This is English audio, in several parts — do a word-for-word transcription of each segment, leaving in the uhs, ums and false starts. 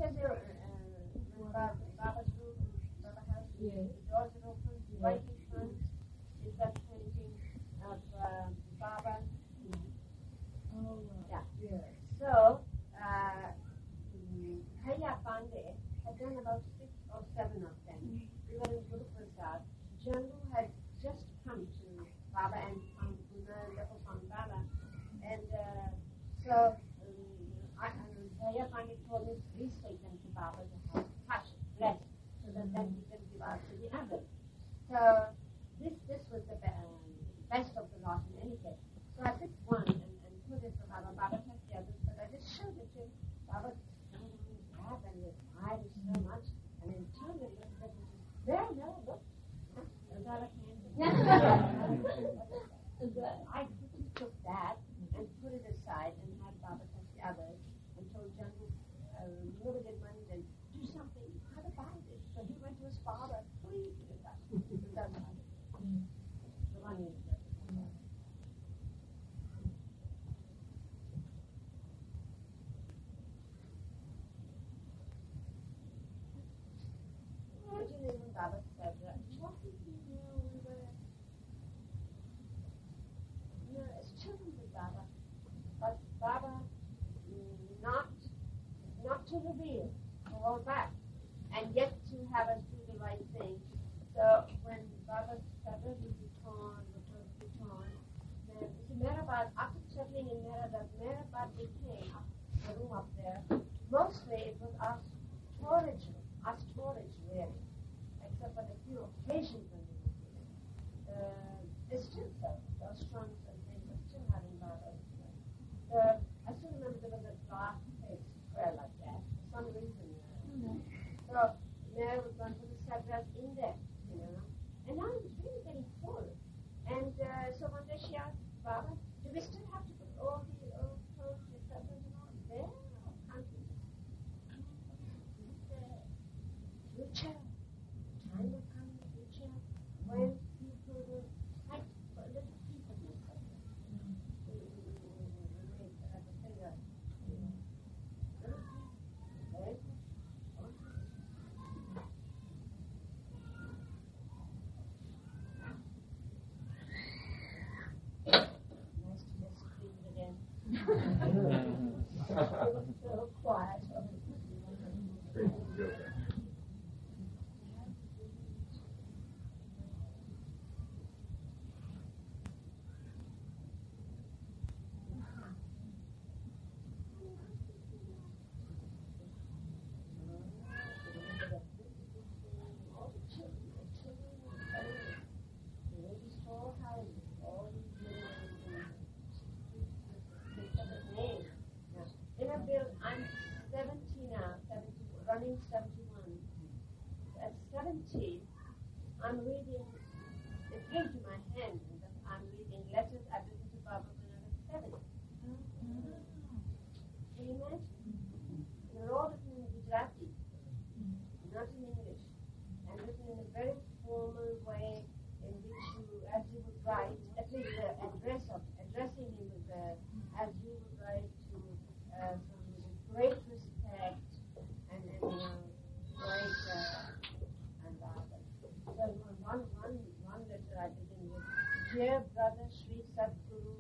is there, uh, uh, Baba's room, Baba house, yes. the doors are open, Yes. right in front is that painting of um, Baba. Oh, Yeah. yes. So, uh, Kaya Pandey had done about six or seven of them. We were in Guru Prasad. Jandu had just come to Baba and found Guna and therefore found Baba. And uh, so, um, I, um, Kaya Pandey told me, please take them to Baba to have touch, bless, so that then he can give out to the others. So, this this was the be- um, best of the lot in any case. So I picked one and, and put it for Baba. Baba took the others, but I just showed it to Baba. And it admired it so much, and then turned it and said, there, there, look. And Baba came. I quickly took that and put it aside and had Baba touch the others and told Jandu, uh, limited money, then do something. How to buy this? So he went to his father. Please do that. That's how the money is there. Originally, Baba said, uh, what did we do? We were, you know, as children with Baba, but Baba mm, not not to reveal, to hold back, and yet to have us do the right thing. So when Baba's feathers would be torn, the clothes would be torn, then see, Mehrabad, after settling in Mehrabad, Mehrabad became the room up there. Mostly it was our storage room, our storage really, except for the few occasions when we would do it. Uh, it's still so, those trunks and things are still having Baba's. The, I still remember there was a glass place square like that, for some reason. Uh, so Mary was going to put the sadras in there, you know. And now it was really getting full. And uh, so one day she asked Baba, do we still have to put all the old clothes, the sadras and all there? Or can't we just future, time will come in the future when people will fight for a little piece of themselves. We make as a finger. Very good. Nice to just clean it again. It was so quiet. I'm seventy now, seventy, running seventy-one. At seventy, I'm reading, it came to my hand, that I'm reading letters I've written to Baba when I was seven. Can you imagine? They're all written in Gujarati, not in English, and written in a very formal way in which you, as you would write, at least the address of, addressing him with the, as you would write to uh, some great respect and then, you know, great, uh, and uh, so one, one, one letter I begin with, dear brother Sri Sadguru.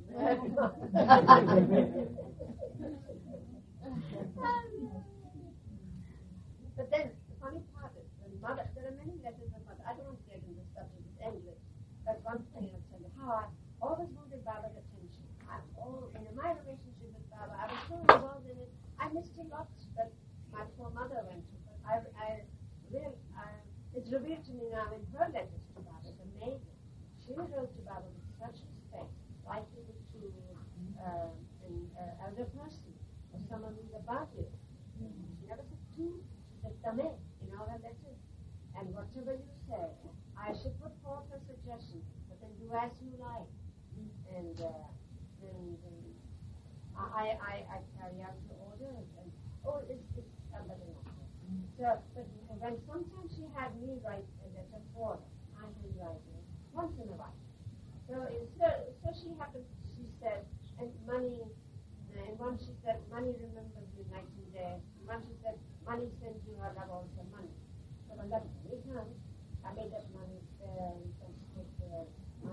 But then, the funny part is, when mother, there are many letters of mother, I don't want to get into the subject, it's endless, but one thing I'll tell you, how I always wanted Baba's attention. I, oh, in my relationship with Baba, I was so involved in it, I missed a lot that my poor mother went through, but I, I, really, I, it's revealed to me now in her letters to Baba, it's amazing. She wrote to Baba with such respect, like you would to uh, an uh, elder person, or someone who's above you. She never said tu, she said tame in all her letters. And whatever you say, I should put forth a suggestion, but then do as you like. And uh, then, then I, I, I carry out the orders, and oh, it's, it's somebody else. So, but when sometimes she had me write a letter for her, I would write it once in a while. So, so, so she happened, she said, and money, uh, in one she said, money remembers you night and day. One she said, money sends you her love also money. So when that money comes, I made that money very sensitive to it.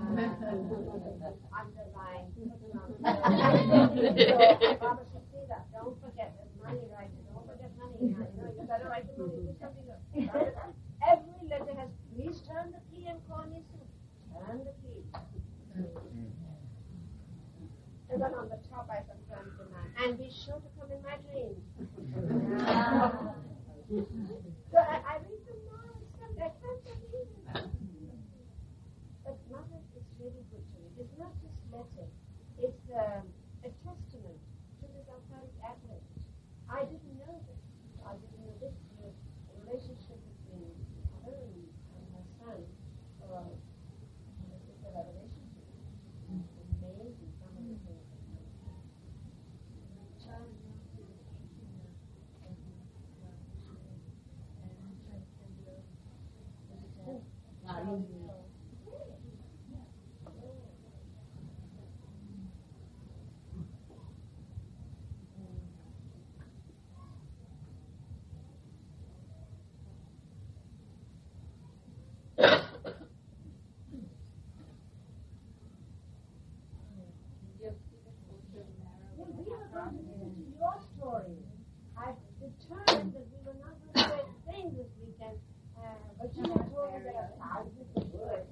Underline, put it on. So Baba should see that. Don't forget that money writes it. Don't forget money. You know, you better write the money. Do something else. Every letter has, please turn the key and call me soon. Turn the key. And then on the top I sometimes demand, and be sure to come in my dreams. So I, I read them now and stuff. I can't believe it. But Mother is really good to me. It's not just letter. It's um, a testament to this alcoholic addict. I didn't know this. I didn't know this. The relationship between Mother and, and her son. Uh, it's a revelation to me. It's amazing some of the things. Your story. I determined that we were not going to say things this weekend, uh, but you had told me that a thousand words.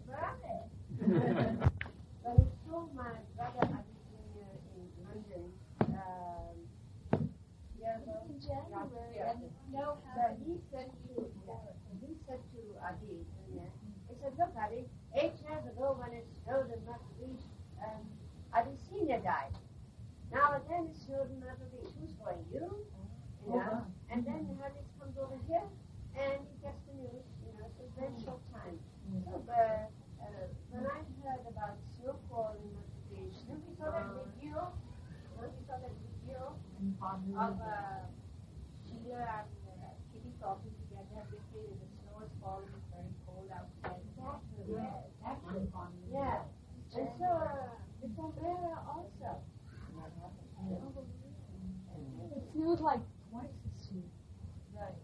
But he told my brother I was in, uh, in London um, years ago. In January. And no, but he said to yeah, he said to Adi, yeah, he said, look, Adi, eight years ago when it snowed in Myrtle Beach, um, Adi Senior died. Now again it snowed in Myrtle Beach. Who's going? You? You know? And then Harris comes over here and he gets the news, you know, it's a very short time. So uh, uh, when I heard about snowfall in Myrtle Beach, then we saw that video, you know, we saw that video of uh, Sheila and uh, Kitty talking together. They say that the snow is falling, it's very cold outside. Exactly. Yeah, exactly. Yeah. And so uh, it's on there also. It snowed like twice as soon. Right.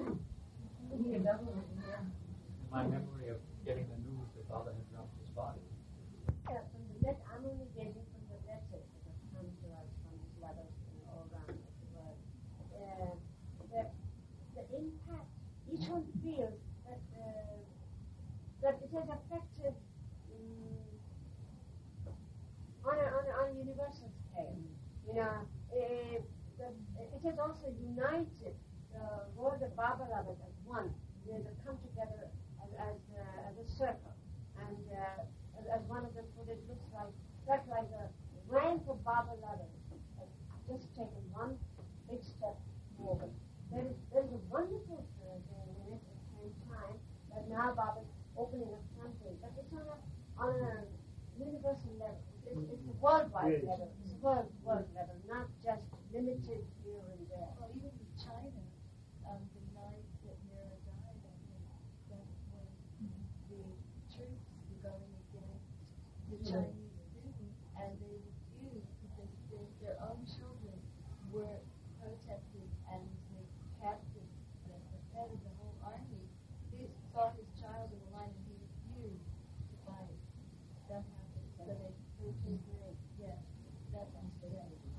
My memory of getting the news that Baba had dropped his body. Yeah, from the let I'm only getting from the letters that have come to us from his letters and all around the world. Uh, the, the impact, each one feels that uh, that it has affected um, on, a, on, a, on a universal scale. You know, it, the, it has also united the world of Baba lovers as one. They have come together as, as, uh, as a circle. And uh, as, as one of them put it, looks like, that's like the rank of Baba lovers have just taken one big step forward. There is, there is a wonderful thing in it at the same time that now Baba's opening up something. But it's on a, on a universal level. It's, it's a worldwide yes. level. It's a world, world level, not just limited here and there. Well, even in China, um, the night that Mira died, I think that's when the troops were going against the Chinese students, and they refused because their, their own children were protested and they captured the, the head of the whole army. He saw his child in the line and he refused to fight. That happened. So they protested. Yeah, that happened.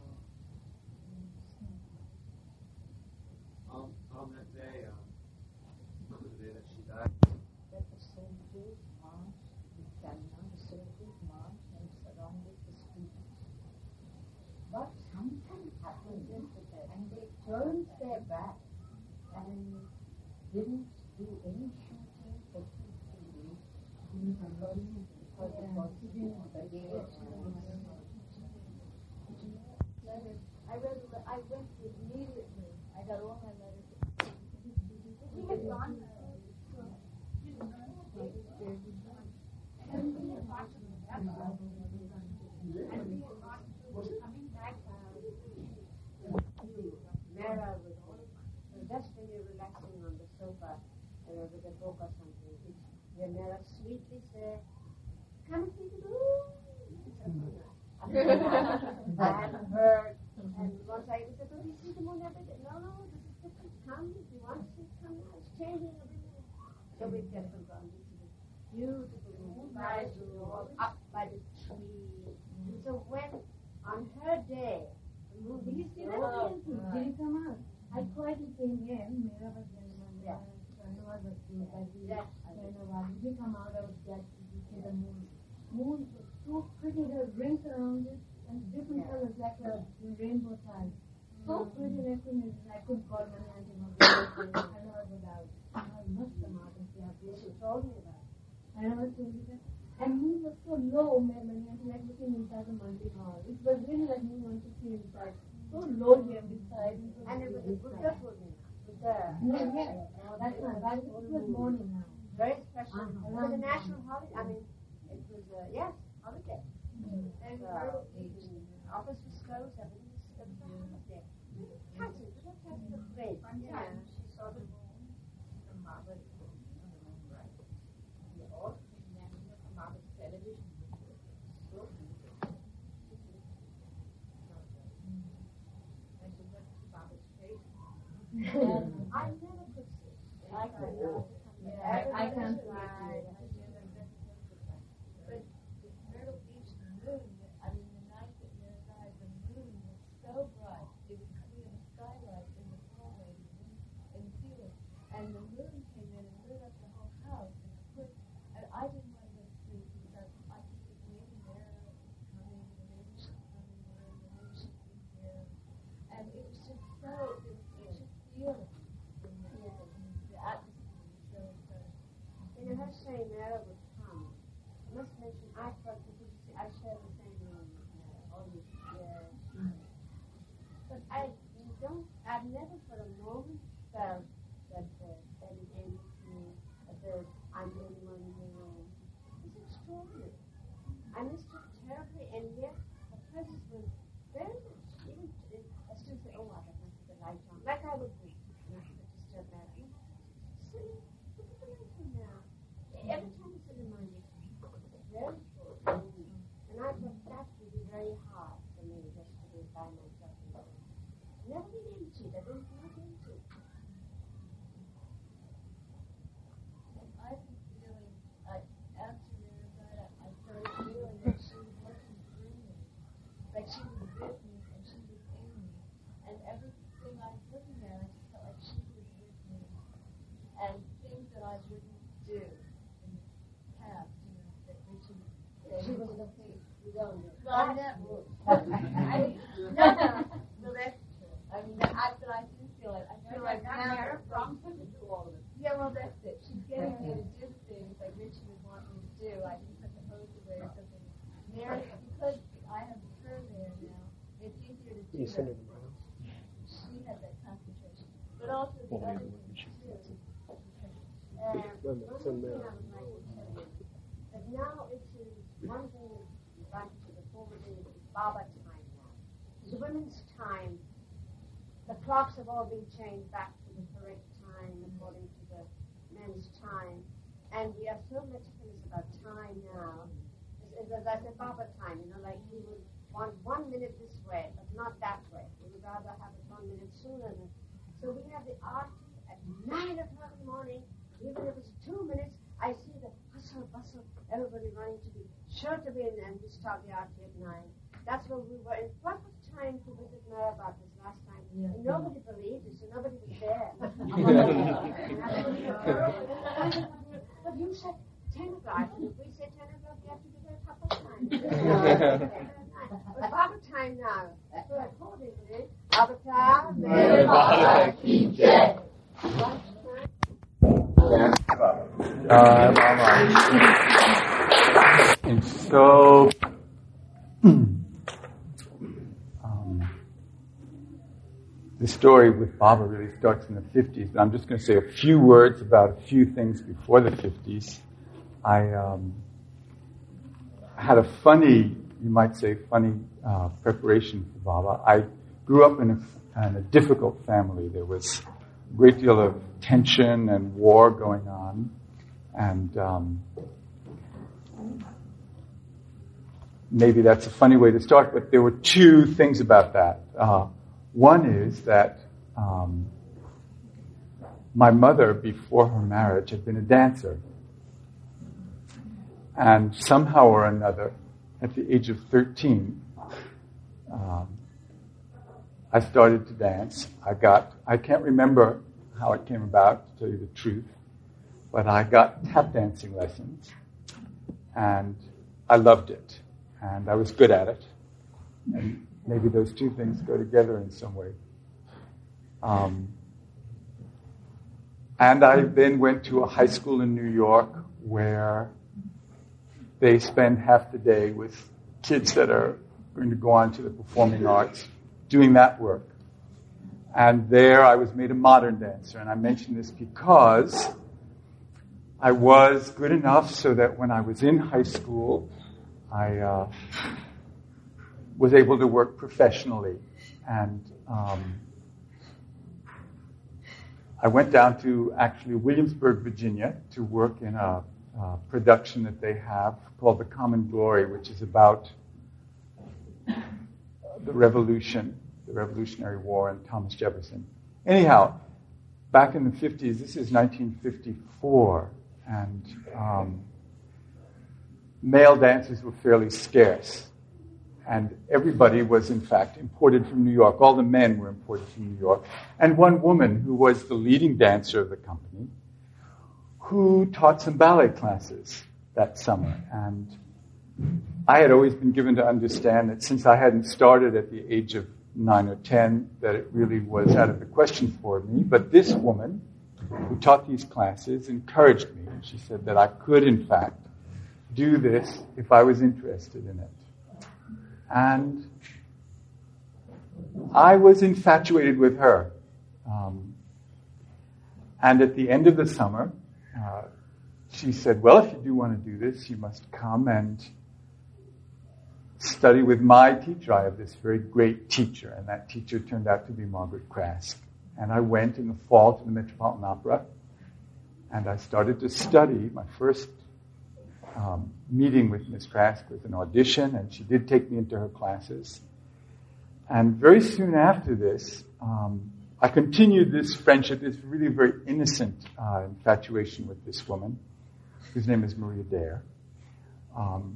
Um, on that day, um, the day that she died, That the soldiers marched, the China, the soldiers marched and surrounded the students. But something happened, and they turned their back and didn't do any shooting for two, three days because, because it was the day of I read. I went immediately. I got all my letters. We had gone. Coming back, Mara was just when you're relaxing on the sofa uh, with a book or something. Your Mara sweetly said, "Come and see the moon." I haven't heard And once I said, "Oh, you see the moon every day?" No, no, this is different. Come, if you want to come now, it's changing every day. So we get from gone to this beautiful moonrise road up by the tree. And so when on her day, the moon Did you see that? Oh, Did you come out? I quietly came in. Mera was there. Yeah. Sharnawaz was there. Yeah. Sharnawaz. Did you come out? I was glad to see the moon. Moon was so pretty. There were rings around it and different Yeah. colors like a rainbow tile. So pretty. I couldn't, I couldn't call my aunt and Sharnawaz was out. I must come out and see how She beautiful. told me about it. Sharnawaz told me that. And moon was so low, man, like looking inside the multi hall. It was really like me wanting to see inside. So low here beside. And it was a Buddha Purnima. Buddha. No, yes. That's not right. It was morning now. Very special. Uh-huh. It was a national holiday. I mean, it was, uh, yes, holiday. And uh, the office was closed. Everything was, it was a holiday. Cousins, little cousins were great. Yeah, she saw the moon from Harvard. Right. We all came down from Harvard television. So beautiful. I said, what's Harvard's face? I never could see. I could not. Yeah, I, I can't see Right. it. But the Myrtle Beach moon, I mean, the night that Mary died, the moon was so bright. It was clear the skylight in the hallway in the ceiling. And the moon came in and lit up the whole house. And, of course, and I didn't want to go to sleep because I just was waiting there, coming, and maybe she's coming there, and maybe she'd be here. And it was just so, it was such a feeling. The atmosphere was so incredible. You know, her saying Mara would come. I must mention, I felt because you see, I share the same room with Mara all these years. But I don't, I've never for a moment felt that uh, Betty came to me, that there's, I'm the only one in the room. It's extraordinary. I missed her terribly, and yet her presence was very much, even, uh, I still say, oh, I have to put the light on, like I would do. And I have to disturb Mara. Silly, look at the light on now. Every time it's in the morning, it's very full. And I thought that would be very hard for me just to be by myself in the room. Never been into it. I didn't not into it. And I've been feeling, uh, after Mary died, I started feeling that she was working through me. Like she was with me and she was in me. And everything I was looking at, I just felt like she was with me. And things that I wouldn't do in the past, you know, that Richard said. She was the face. You don't know. Well, never. I mean, no, no. No, that's true. I mean, that, I, but I do feel like, I feel like now, from to do all of it. yeah, well, that's it. She's getting me to do things like Richard would want me to do. I can put the hose away or something. Mary, because I have her there now, it's easier to do You send that. it around. She had that concentration. But also the Oh, other yeah, thing, she- too. Uh, Well, one send thing Mary. I would like to tell you, that now it is one thing is back to the former days, it's Baba time now. The women's time, the clocks have all been changed back to the correct time according to the men's time. And we are so meticulous about time now. As, as I said, Baba time, you know, like we would want one minute this way, but not that way. We would rather have it one minute sooner. Than, so we have the arti at nine o'clock in the morning. Even if it's two minutes, I see the hustle, bustle, everybody running to be sure to be in, and we start the arti at nine. That's where we were. In what was time to visit Mara about this last time? Yeah. And nobody believed it, so nobody was there. But you said ten o'clock. If we say ten o'clock, we have to be there a couple of times. But Baba time now. So accordingly, Avatar, Mary Baba, keep dead. Uh, and so, um, the story with Baba really starts in the fifties, but I'm just going to say a few words about a few things before the fifties. I um, had a funny, you might say, funny uh, preparation for Baba. I grew up in a, in a difficult family. There was a great deal of tension and war going on. And um, maybe that's a funny way to start, but there were two things about that. Uh, one is that um, my mother, before her marriage, had been a dancer. And somehow or another, at the age of thirteen, um, I started to dance. I got, I can't remember how it came about, to tell you the truth, but I got tap dancing lessons, and I loved it, and I was good at it, and maybe those two things go together in some way. Um, and I then went to a high school in New York where they spend half the day with kids that are going to go on to the performing arts, doing that work. And there I was made a modern dancer. And I mention this because I was good enough so that when I was in high school, I uh, was able to work professionally. And um, I went down to actually Williamsburg, Virginia, to work in a uh, production that they have called The Common Glory, which is about the Revolution, the Revolutionary War, and Thomas Jefferson. Anyhow, back in the fifties, this is nineteen fifty-four, and um, male dancers were fairly scarce. And everybody was, in fact, imported from New York. All the men were imported from New York. And one woman who was the leading dancer of the company, who taught some ballet classes that summer. And I had always been given to understand that since I hadn't started at the age of nine or ten, that it really was out of the question for me. But this woman, who taught these classes, encouraged me. And she said that I could, in fact, do this if I was interested in it. And I was infatuated with her. Um, and at the end of the summer, uh, she said, well, if you do want to do this, you must come and study with my teacher. I have this very great teacher, and that teacher turned out to be Margaret Krask. And I went in the fall to the Metropolitan Opera, and I started to study. My first um, meeting with Miss Krask was an audition, and she did take me into her classes. And very soon after this, um, I continued this friendship, this really very innocent uh, infatuation with this woman, whose name is Maria Dare. Um,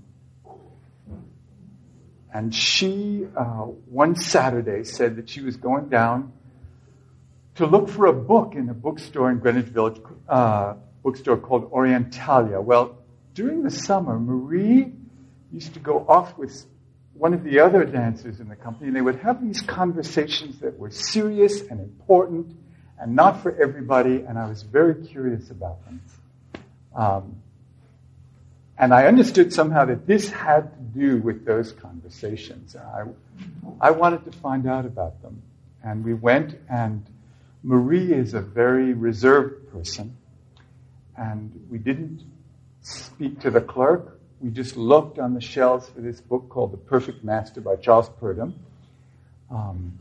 and she, uh, one Saturday, said that she was going down to look for a book in a bookstore in Greenwich Village, uh, bookstore called Orientalia. Well, during the summer, Marie used to go off with one of the other dancers in the company, and they would have these conversations that were serious and important and not for everybody, and I was very curious about them. Um, and I understood somehow that this had to do with those conversations. I, I wanted to find out about them. And we went, and Marie is a very reserved person, and we didn't speak to the clerk. We just looked on the shelves for this book called The Perfect Master by Charles Purdom. Um,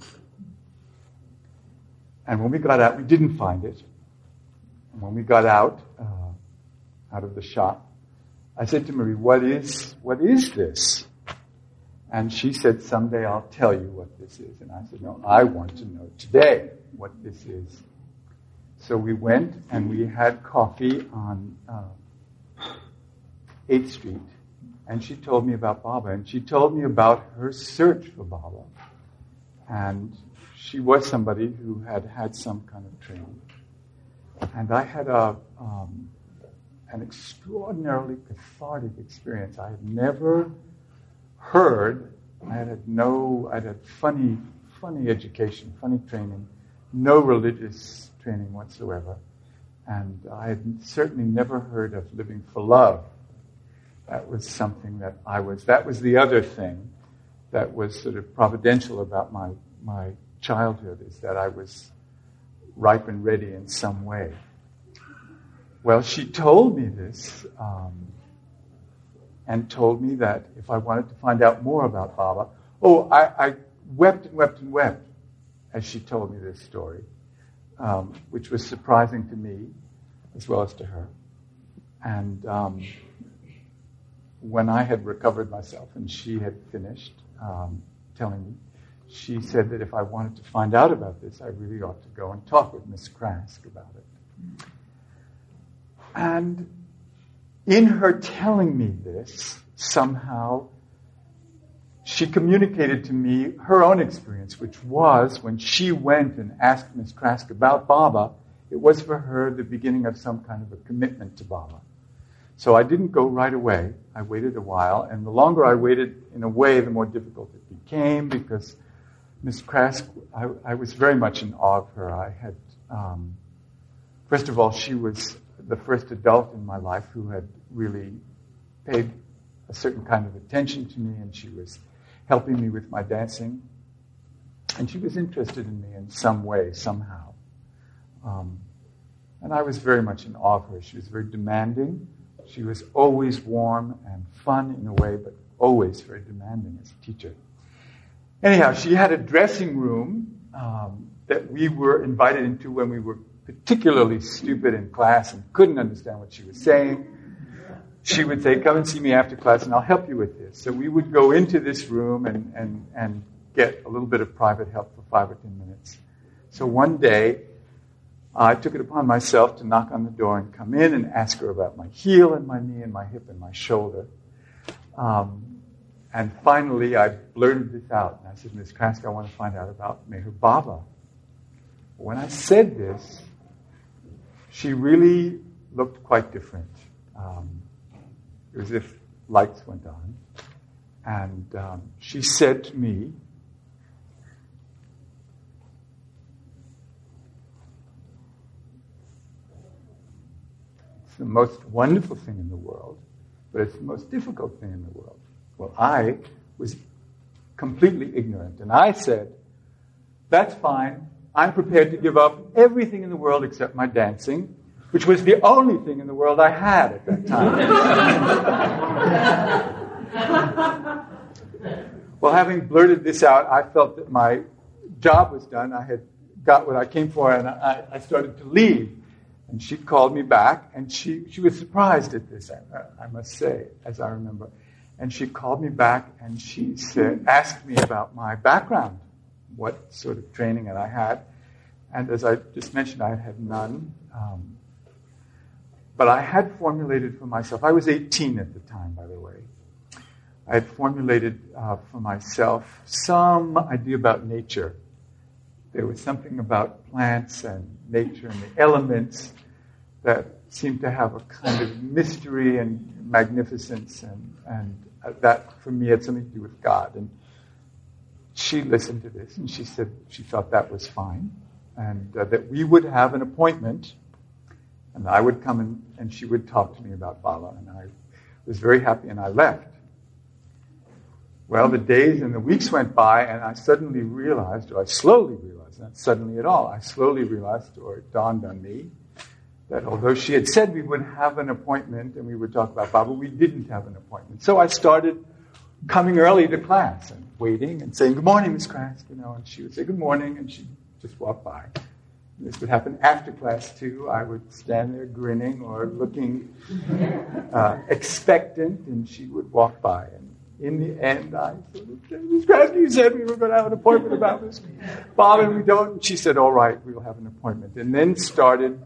and when we got out, we didn't find it. And when we got out, uh, out of the shop, I said to Marie, what is, what is this? And she said, someday I'll tell you what this is. And I said, no, I want to know today what this is. So we went and we had coffee on uh, eighth Street, and she told me about Baba, and she told me about her search for Baba. And she was somebody who had had some kind of training. And I had a um, an extraordinarily cathartic experience. I had never heard, I had had no, I had had funny, funny education, funny training, no religious training whatsoever. And I had certainly never heard of living for love. That was something that I was, that was the other thing that was sort of providential about my, my childhood, is that I was ripe and ready in some way. Well, she told me this, um, and told me that if I wanted to find out more about Baba, oh, I, I wept and wept and wept as she told me this story, um, which was surprising to me as well as to her. And um, when I had recovered myself and she had finished um, telling me, she said that if I wanted to find out about this, I really ought to go and talk with Miss Krask about it. And in her telling me this, somehow, she communicated to me her own experience, which was when she went and asked Miss Krask about Baba, it was for her the beginning of some kind of a commitment to Baba. So I didn't go right away. I waited a while, and the longer I waited, in a way, the more difficult it became, because Miss Krask, I, I was very much in awe of her. I had, um, first of all, she was the first adult in my life who had really paid a certain kind of attention to me, and she was helping me with my dancing. And she was interested in me in some way, somehow. Um, and I was very much in awe of her. She was very demanding. She was always warm and fun in a way, but always very demanding as a teacher. Anyhow, she had a dressing room um, that we were invited into when we were particularly stupid in class and couldn't understand what she was saying. She would say, come and see me after class and I'll help you with this. So we would go into this room and, and, and get a little bit of private help for five or ten minutes. So one day, I took it upon myself to knock on the door and come in and ask her about my heel and my knee and my hip and my shoulder. Um, and finally, I blurted this out. And I said, Miss Krask, I want to find out about Meher Baba. When I said this, she really looked quite different. Um, it was as if lights went on. And um, she said to me, it's the most wonderful thing in the world, but it's the most difficult thing in the world. Well, I was completely ignorant, and I said, that's fine. I'm prepared to give up everything in the world except my dancing, which was the only thing in the world I had at that time. Well, having blurted this out, I felt that my job was done. I had got what I came for, and I, I started to leave. And she called me back, and she, she was surprised at this, I, I must say, as I remember. And she called me back, and she said, asked me about my background, what sort of training that I had. And as I just mentioned, I had none. Um, but I had formulated for myself, I was eighteen at the time, by the way. I had formulated uh, for myself some idea about nature. There was something about plants and nature and the elements that seemed to have a kind of mystery and magnificence, and, and that, for me, had something to do with God. And she listened to this, and she said she thought that was fine, and uh, that we would have an appointment, and I would come and, and she would talk to me about Baba, and I was very happy, and I left. Well, the days and the weeks went by, and I suddenly realized, or I slowly realized, not suddenly at all, I slowly realized, or it dawned on me, that although she had said we would have an appointment and we would talk about Baba, we didn't have an appointment. So I started coming early to class and waiting and saying, good morning, Miss Krask, you know, and she would say good morning, and she'd just walk by. And this would happen after class, too. I would stand there grinning or looking uh, expectant, and she would walk by. And in the end, I said, Miss Krask, you said we were going to have an appointment about this Baba, and we don't. And she said, all right, we'll have an appointment. And then started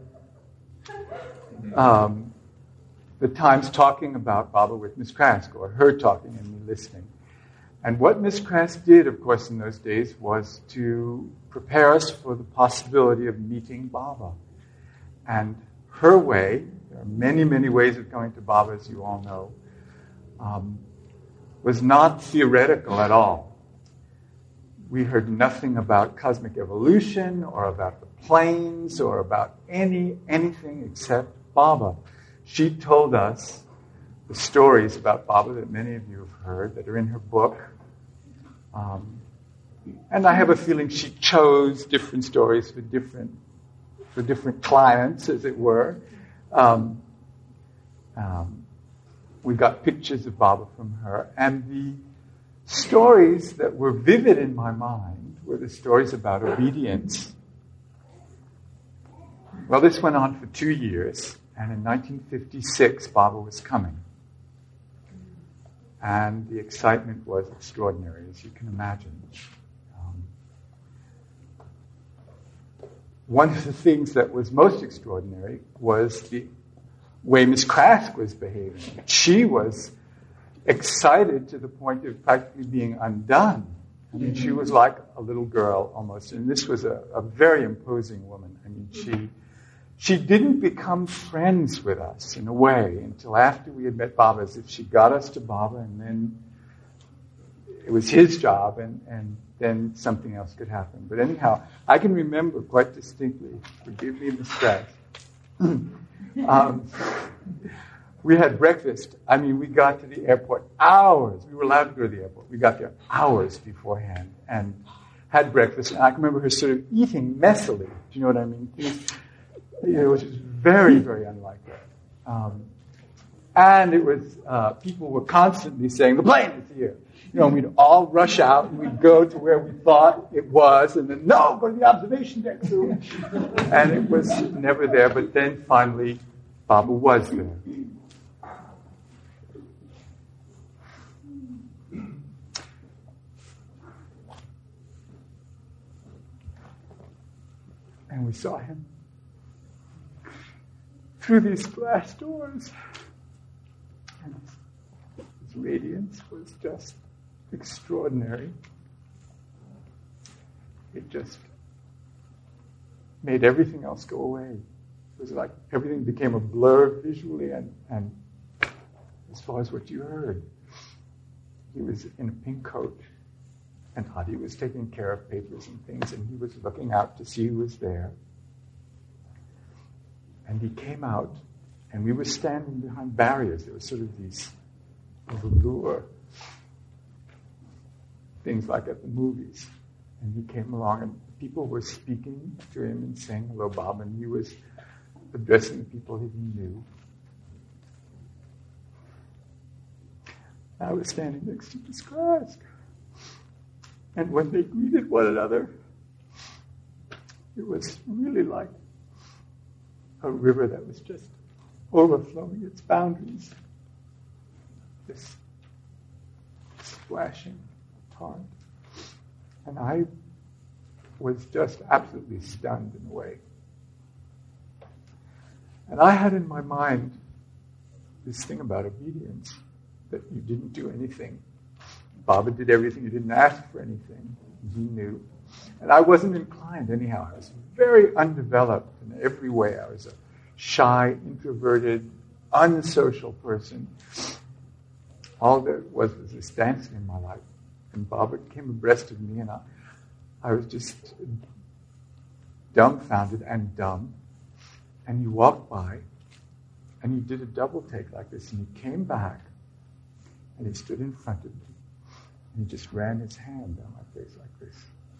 um, the times talking about Baba with Miss Krask, or her talking and me listening. And what Miss Krask did, of course, in those days was to prepare us for the possibility of meeting Baba. And her way, there are many, many ways of going to Baba, as you all know, um, was not theoretical at all. We heard nothing about cosmic evolution or about the planes or about any anything except Baba. She told us the stories about Baba that many of you have heard, that are in her book. Um, and I have a feeling she chose different stories for different for different clients, as it were. Um, um, we got pictures of Baba from her, and the stories that were vivid in my mind were the stories about obedience. Well, this went on for two years, and in nineteen fifty-six, Baba was coming. and the excitement was extraordinary, as you can imagine. Um, one of the things that was most extraordinary was the way Miss Crask was behaving. She was excited to the point of practically being undone. I mean, she was like a little girl almost, and this was a, a very imposing woman. I mean, she she didn't become friends with us in a way until after we had met Baba, as if she got us to Baba, and then it was his job, and, and then something else could happen. But anyhow, I can remember quite distinctly, forgive me the stress, um, we had breakfast. I mean, we got to the airport hours. We were allowed to go to the airport. We got there hours beforehand and had breakfast. And I can remember her sort of eating messily. Do you know what I mean? It was just very, very unlike her. Um, and it was, uh, people were constantly saying, the plane is here. You know, we'd all rush out and we'd go to where we thought it was, and then, no, go to the observation deck soon. And it was never there, but then finally, Baba was there. And we saw him through these glass doors. And his, his radiance was just extraordinary. It just made everything else go away. It was like everything became a blur visually and, and as far as what you heard. He was in a pink coat, and Hadi was taking care of papers and things, and he was looking out to see who was there. And he came out, and we were standing behind barriers. There were sort of these velour things like at the movies. And he came along, and people were speaking to him and saying, hello, Bob, and he was addressing the people he knew. I was standing next to Miss Crask. And when they greeted one another, it was really like a river that was just overflowing its boundaries. This splashing torrent. And I was just absolutely stunned in a way. And I had in my mind this thing about obedience, that you didn't do anything. Baba did everything. You didn't ask for anything. He knew. And I wasn't inclined anyhow. I was very undeveloped in every way. I was a shy, introverted, unsocial person. All there was was this dancing in my life. And Baba came abreast of me, and I, I was just dumbfounded and dumb. And he walked by, and he did a double take like this, and he came back, and he stood in front of me. And he just ran his hand down my face like this.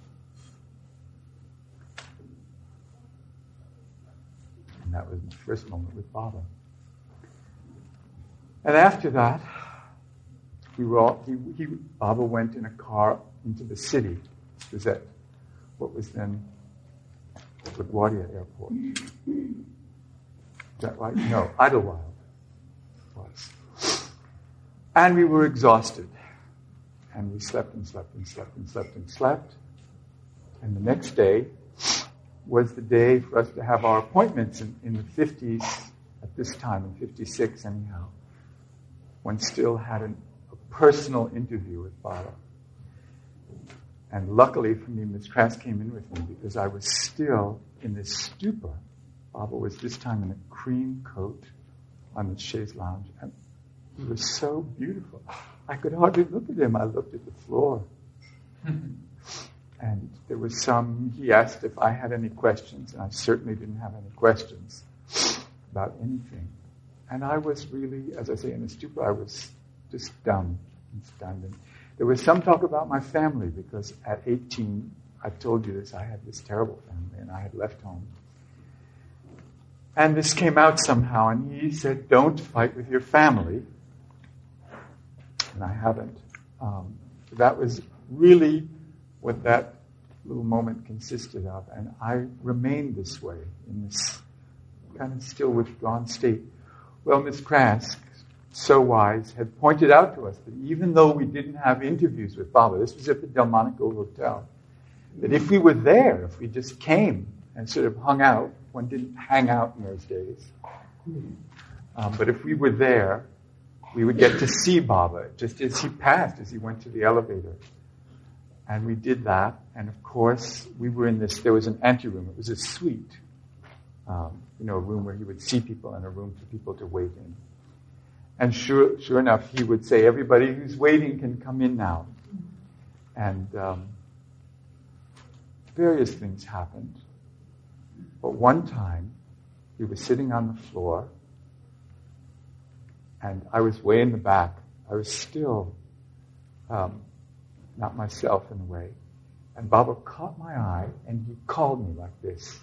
And that was my first moment with Baba. And after that, we were all, he, he, Baba went in a car into the city. It was at what was then LaGuardia Airport. Is that right? No, Idlewild was. And we were exhausted. And we slept and slept and slept and slept and slept. And the next day was the day for us to have our appointments in, in the fifties, at this time, in fifty-six anyhow. One still had an, a personal interview with Baba. And luckily for me, Miss Crask came in with me because I was still in this stupor. Baba was this time in a cream coat on the chaise lounge. And he was so beautiful. I could hardly look at him. I looked at the floor. And there was some, he asked if I had any questions, and I certainly didn't have any questions about anything. And I was really, as I say, in a stupor, I was just dumb and stunned. And there was some talk about my family, because at eighteen, I've told you this, I had this terrible family, and I had left home. And this came out somehow, and he said, don't fight with your family. And I haven't. Um, so that was really what that little moment consisted of. And I remained this way, in this kind of still withdrawn state. Well, Miss Crask so wise, had pointed out to us that even though we didn't have interviews with Baba, this was at the Delmonico Hotel, that if we were there, if we just came and sort of hung out, one didn't hang out in those days, um, but if we were there, we would get to see Baba just as he passed, as he went to the elevator. And we did that, and of course, we were in this, there was an anteroom, it was a suite, um, you know, a room where he would see people and a room for people to wait in. And sure, sure enough, he would say, everybody who's waiting can come in now. And um, various things happened. But one time, we were sitting on the floor, and I was way in the back. I was still um, not myself in a way. And Baba caught my eye, and he called me like this.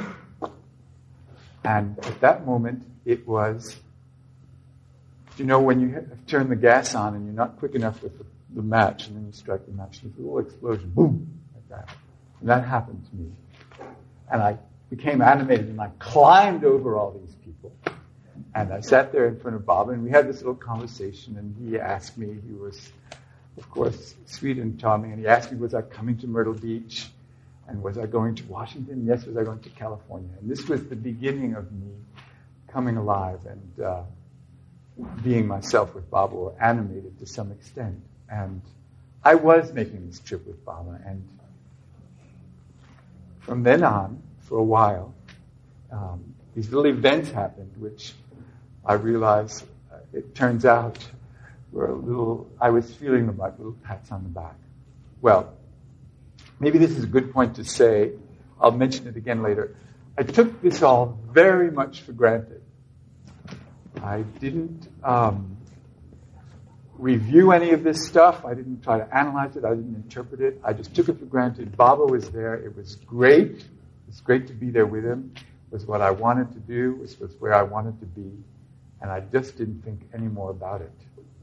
And at that moment, it was, you know, when you have turned the gas on and you're not quick enough with the, the match, and then you strike the match, there's a little explosion, boom, like that. And that happened to me. And I became animated, and I climbed over all these people. And I sat there in front of Baba, and we had this little conversation, and he asked me, he was, of course, sweet and charming, and he asked me, was I coming to Myrtle Beach? And was I going to Washington? Yes, was I going to California? And this was the beginning of me coming alive and uh, being myself with Baba, or animated to some extent. And I was making this trip with Baba, and from then on, for a while, um, these little events happened, which I realized, uh, it turns out, were a little, I was feeling them like little pats on the back. Well, maybe this is a good point to say, I'll mention it again later. I took this all very much for granted. I didn't um, review any of this stuff. I didn't try to analyze it. I didn't interpret it. I just took it for granted. Baba was there. It was great. It was great to be there with him. It was what I wanted to do. It was where I wanted to be. And I just didn't think any more about it.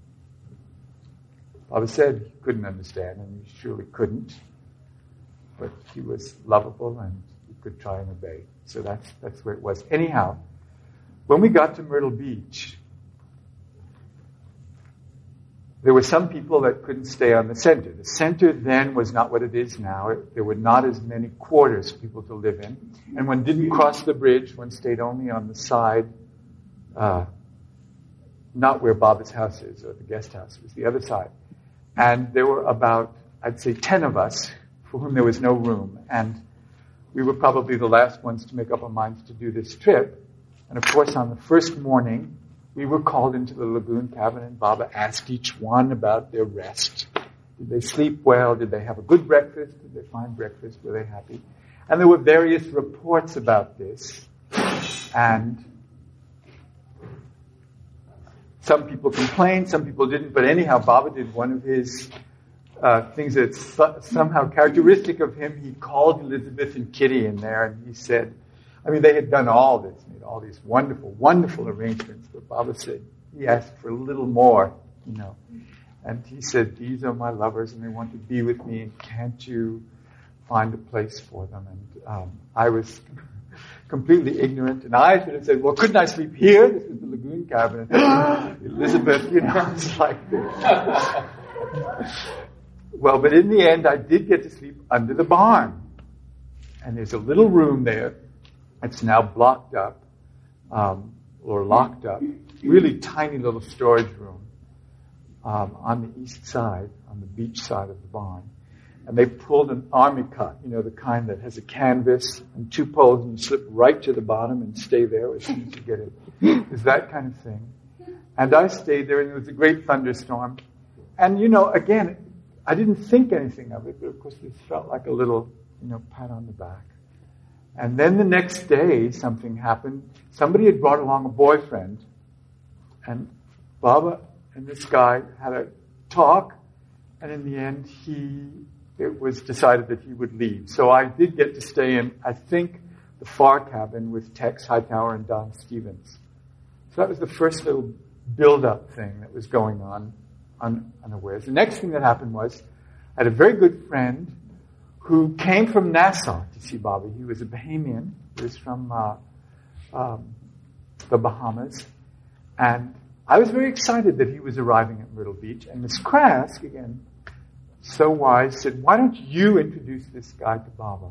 Baba said he couldn't understand, and he surely couldn't. But he was lovable, and he could try and obey. So that's that's where it was. Anyhow, when we got to Myrtle Beach, there were some people that couldn't stay on the center. The center then was not what it is now. It, there were not as many quarters for people to live in. And one didn't cross the bridge. One stayed only on the side, uh, not where Baba's house is, or the guest house. It was the other side. And there were about, I'd say, ten of us for whom there was no room. And we were probably the last ones to make up our minds to do this trip. And of course, on the first morning, we were called into the lagoon cabin, and Baba asked each one about their rest. Did they sleep well? Did they have a good breakfast? Did they find breakfast? Were they happy? And there were various reports about this. And some people complained, some people didn't. But anyhow, Baba did one of his uh, things that's so- somehow characteristic of him. He called Elizabeth and Kitty in there, and he said, I mean, they had done all this, made all these wonderful, wonderful arrangements. But Baba said, he asked for a little more, you know. And he said, these are my lovers, and they want to be with me, and can't you find a place for them? And um, I was completely ignorant, and I sort of said, well, couldn't I sleep here? This is the lagoon cabin. And Elizabeth, you know, it's like this. Well, but in the end, I did get to sleep under the barn. And there's a little room there. It's now blocked up, um, or locked up. Really tiny little storage room um, on the east side, on the beach side of the barn. And they pulled an army cot, you know, the kind that has a canvas and two poles, and you slip right to the bottom and stay there as soon as you get it. It's that kind of thing. And I stayed there, and it was a great thunderstorm. And, you know, again, I didn't think anything of it, but of course this felt like a little, you know, pat on the back. And then the next day, something happened. Somebody had brought along a boyfriend, and Baba and this guy had a talk, and in the end, he, it was decided that he would leave. So I did get to stay in, I think, the far cabin with Tex Hightower and Don Stevens. So that was the first little build-up thing that was going on un, unawares. The next thing that happened was, I had a very good friend who came from Nassau to see Baba. He was a Bahamian. He was from uh, um, the Bahamas. And I was very excited that he was arriving at Myrtle Beach, and Miss Krask, again, so wise, said, why don't you introduce this guy to Baba?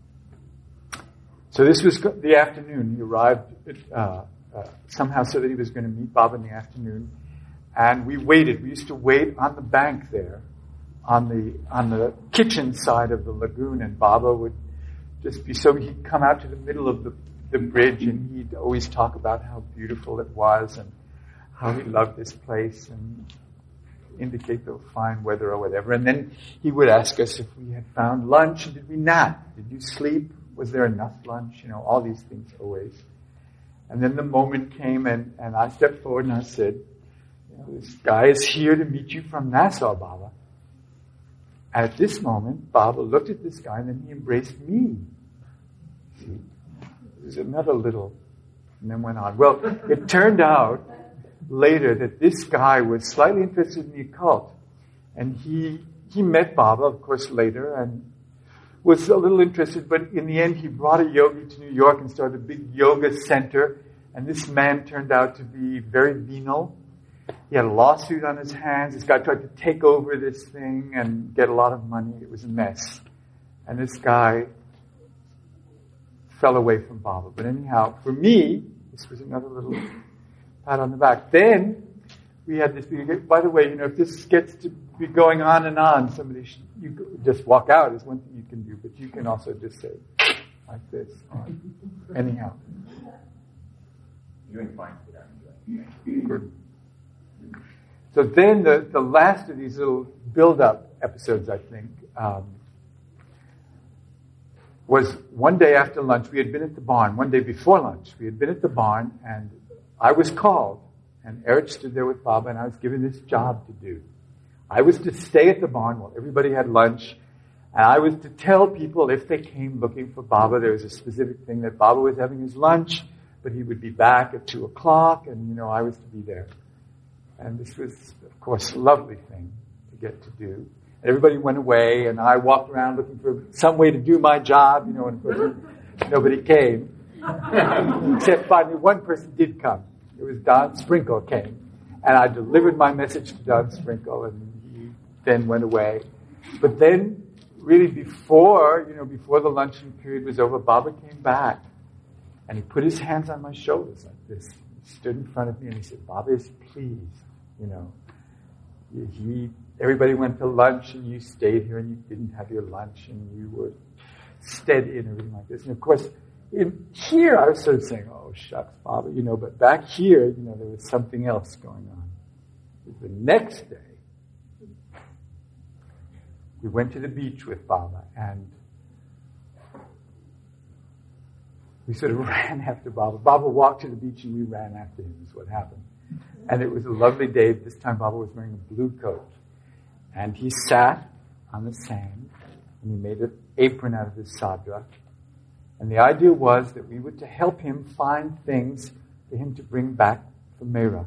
So this was the afternoon. He arrived uh, uh, somehow so that he was going to meet Baba in the afternoon. And we waited. We used to wait on the bank there, on the on the kitchen side of the lagoon, and Baba would just be, so he'd come out to the middle of the, the bridge, and he'd always talk about how beautiful it was and how he loved this place and indicate the fine weather or whatever. And then he would ask us if we had found lunch, and did we nap? Did you sleep? Was there enough lunch? You know, all these things always. And then the moment came, and, and I stepped forward and I said, you know, this guy is here to meet you from Nassau, Baba. At this moment, Baba looked at this guy and then he embraced me. See? It was another little, and then went on. Well, it turned out later that this guy was slightly interested in the occult. And he, he met Baba, of course, later, and was a little interested, but in the end he brought a yogi to New York and started a big yoga center, and this man turned out to be very venal. He had a lawsuit on his hands. This guy tried to take over this thing and get a lot of money. It was a mess. And this guy fell away from Baba. But anyhow, for me, this was another little pat on the back. Then we had this, by the way, you know, if this gets to be going on and on, somebody should, you just walk out is one thing you can do, but you can also just say, like this. Anyhow. You're doing fine for that. Good. So then the, the last of these little build-up episodes, I think, um, was one day after lunch. We had been at the barn. One day before lunch, we had been at the barn, and I was called. And Eric stood there with Baba, and I was given this job to do. I was to stay at the barn while everybody had lunch, and I was to tell people if they came looking for Baba, there was a specific thing that Baba was having his lunch, but he would be back at two o'clock, and, you know, I was to be there. And this was, of course, a lovely thing to get to do. And everybody went away, and I walked around looking for some way to do my job, you know, and of course nobody came. Except finally one person did come. It was Don Sprinkle came. And I delivered my message to Don Sprinkle, and he then went away. But then, really before, you know, before the luncheon period was over, Baba came back, and he put his hands on my shoulders like this. He stood in front of me, and he said, Baba is pleased, you know. He, everybody went to lunch, and you stayed here, and you didn't have your lunch, and you were steady and everything like this. And of course, in here, I was sort of saying, oh, shucks, Baba, you know, but back here, you know, there was something else going on. The next day, we went to the beach with Baba, and we sort of ran after Baba. Baba walked to the beach, and we ran after him, is what happened. And it was a lovely day. This time, Baba was wearing a blue coat. And he sat on the sand, and he made an apron out of his sadra. And the idea was that we were to help him find things for him to bring back from Meera.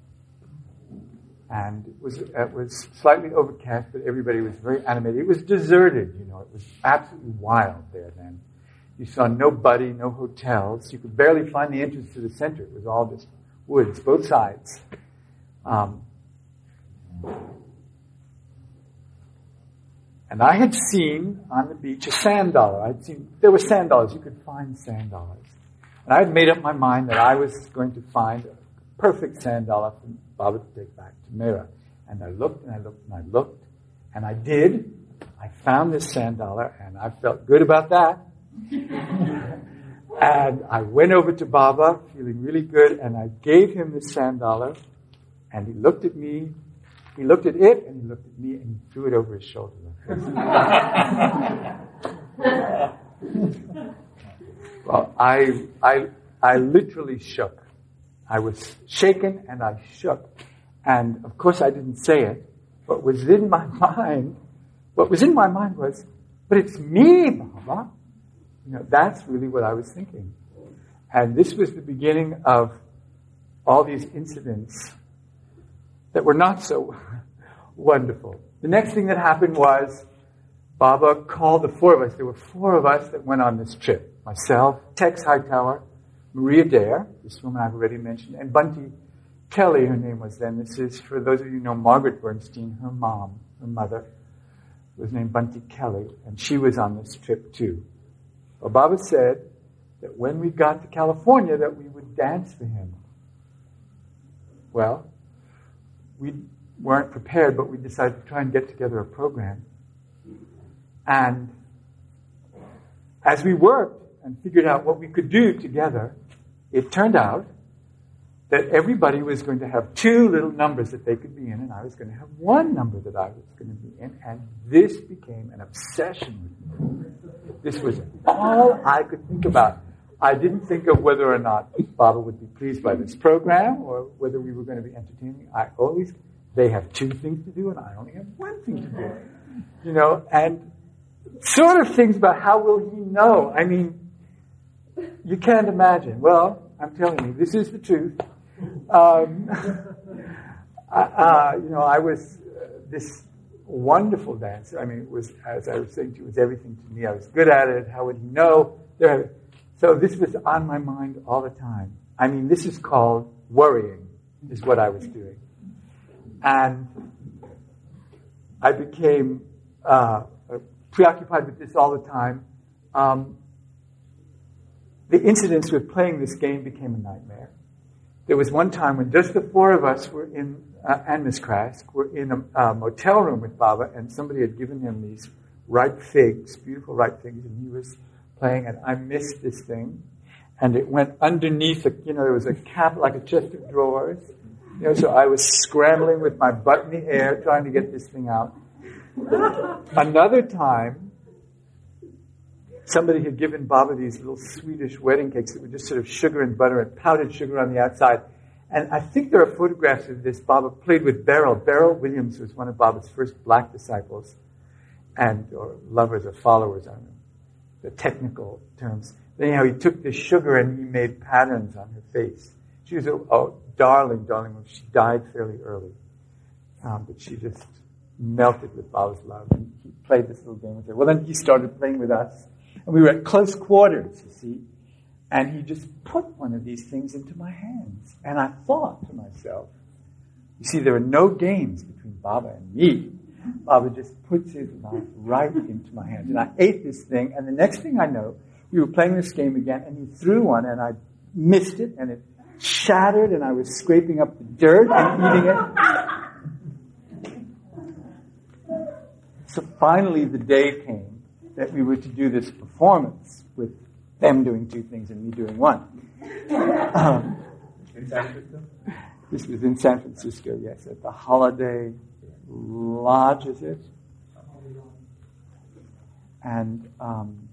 And it was, it was slightly overcast, but everybody was very animated. It was deserted, you know. It was absolutely wild there then. You saw nobody, no hotels. You could barely find the entrance to the center. It was all just woods, both sides. Um, And I had seen on the beach a sand dollar. I'd seen, there were sand dollars. You could find sand dollars. And I had made up my mind that I was going to find a perfect sand dollar for Baba to take back to Meera. And I looked and I looked and I looked. And I did. I found this sand dollar and I felt good about that. And I went over to Baba feeling really good and I gave him this sand dollar. And he looked at me. He looked at it and he looked at me and he threw it over his shoulder. Well, I, I, I literally shook. I was shaken and I shook. And of course I didn't say it. What was in my mind, what was in my mind was, but it's me, Baba. You know, that's really what I was thinking. And this was the beginning of all these incidents that were not so wonderful. The next thing that happened was Baba called the four of us. There were four of us that went on this trip. Myself, Tex Hightower, Maria Dare, this woman I've already mentioned, and Bunty Kelly, her name was then. This is, for those of you who know Margaret Bernstein, her mom, her mother, was named Bunty Kelly, and she was on this trip too. Well, Baba said that when we got to California that we would dance for him. Well, we weren't prepared, but we decided to try and get together a program. And as we worked and figured out what we could do together, it turned out that everybody was going to have two little numbers that they could be in, and I was going to have one number that I was going to be in, and this became an obsession with me. This was all I could think about. I didn't think of whether or not Baba would be pleased by this program or whether we were going to be entertaining. I always, they have two things to do and I only have one thing to do. You know, and sort of things about how will he know. I mean, you can't imagine. Well, I'm telling you, this is the truth. Um, uh, you know, I was uh, this wonderful dancer. I mean, it was, as I was saying to you, it was everything to me. I was good at it. How would he know? There. So this was on my mind all the time. I mean, this is called worrying, is what I was doing. And I became uh, preoccupied with this all the time. Um, the incidents with playing this game became a nightmare. There was one time when just the four of us were in, uh, and Miss Krask, were in a, a motel room with Baba, and somebody had given him these ripe figs, beautiful ripe figs, and he was playing, and I missed this thing, and it went underneath, a, you know, there was a cap, like a chest of drawers, you know, so I was scrambling with my butt in the air, trying to get this thing out. Another time, somebody had given Baba these little Swedish wedding cakes that were just sort of sugar and butter and powdered sugar on the outside. And I think there are photographs of this. Baba played with Beryl. Beryl Williams was one of Baba's first black disciples, and or lovers or followers, I don't know the technical terms. But anyhow, he took this sugar and he made patterns on her face. She was a, a darling, darling woman. She died fairly early. Um, but she just melted with Baba's love. And he played this little game with her. Well, then he started playing with us. And we were at close quarters, you see. And he just put one of these things into my hands. And I thought to myself, you see, there are no games between Baba and me. Baba just puts his mouth right into my hands. And I ate this thing, and the next thing I know, we were playing this game again, and he threw one, and I missed it, and it shattered, and I was scraping up the dirt and eating it. So finally the day came that we were to do this performance with them doing two things and me doing one. Um, In San Francisco? This was in San Francisco, yes, at the Holiday Lodge, is it? And um,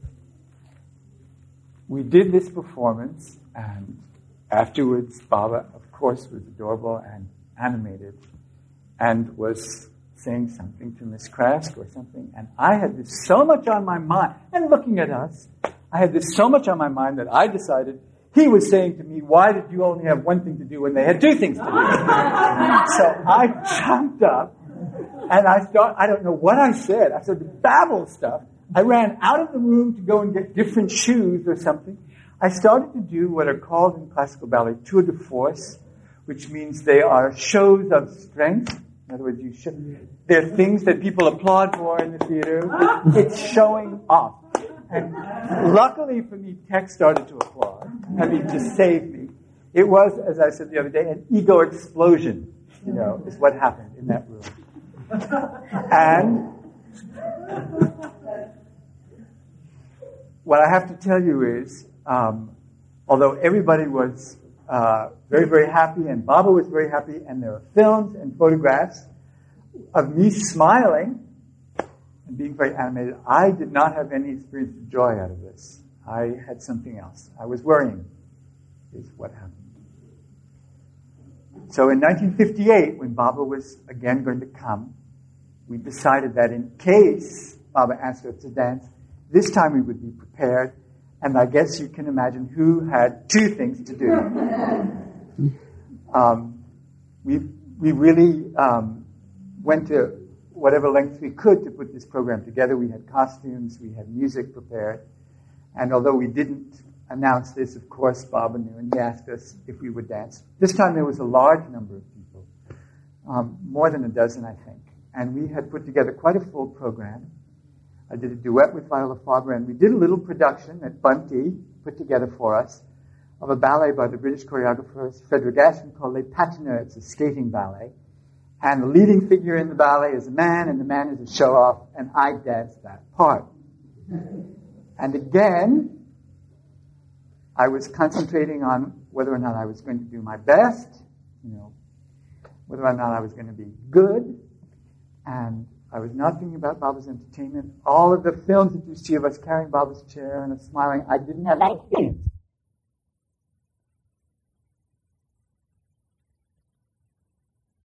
we did this performance, and afterwards, Baba, of course, was adorable and animated, and was saying something to Miss Krask or something, and I had this so much on my mind, and looking at us, I had this so much on my mind that I decided he was saying to me, why did you only have one thing to do when they had two things to do? So I jumped up, and I thought, I don't know what I said. I started to babble stuff. I ran out of the room to go and get different shoes or something. I started to do what are called in classical ballet tour de force, which means they are shows of strength. In other words, you should, they're things that people applaud for in the theater. It's showing off. And luckily for me, Tech started to applaud. I mean, to save me. It was, as I said the other day, an ego explosion, you know, is what happened in that room. And what I have to tell you is, um, although everybody was uh, very, very happy, and Baba was very happy, and there are films and photographs of me smiling and being very animated, I did not have any experience of joy out of this. I had something else. I was worrying, is what happened. So in nineteen fifty-eight, when Baba was again going to come, we decided that in case Baba asked us to dance, this time we would be prepared, and I guess you can imagine who had two things to do. um, we we really um, went to whatever lengths we could to put this program together. We had costumes, we had music prepared, and although we didn't announced this, of course, Baba knew, and he asked us if we would dance. This time there was a large number of people, um, more than a dozen, I think. And we had put together quite a full program. I did a duet with Viola Farber, and we did a little production that Bunty put together for us of a ballet by the British choreographer Frederick Ashton called Les Patineurs. It's a skating ballet. And the leading figure in the ballet is a man, and the man is a show-off, and I danced that part. And again, I was concentrating on whether or not I was going to do my best, you know, whether or not I was going to be good, and I was not thinking about Baba's entertainment. All of the films that you see of us carrying Baba's chair and us smiling, I didn't have that experience.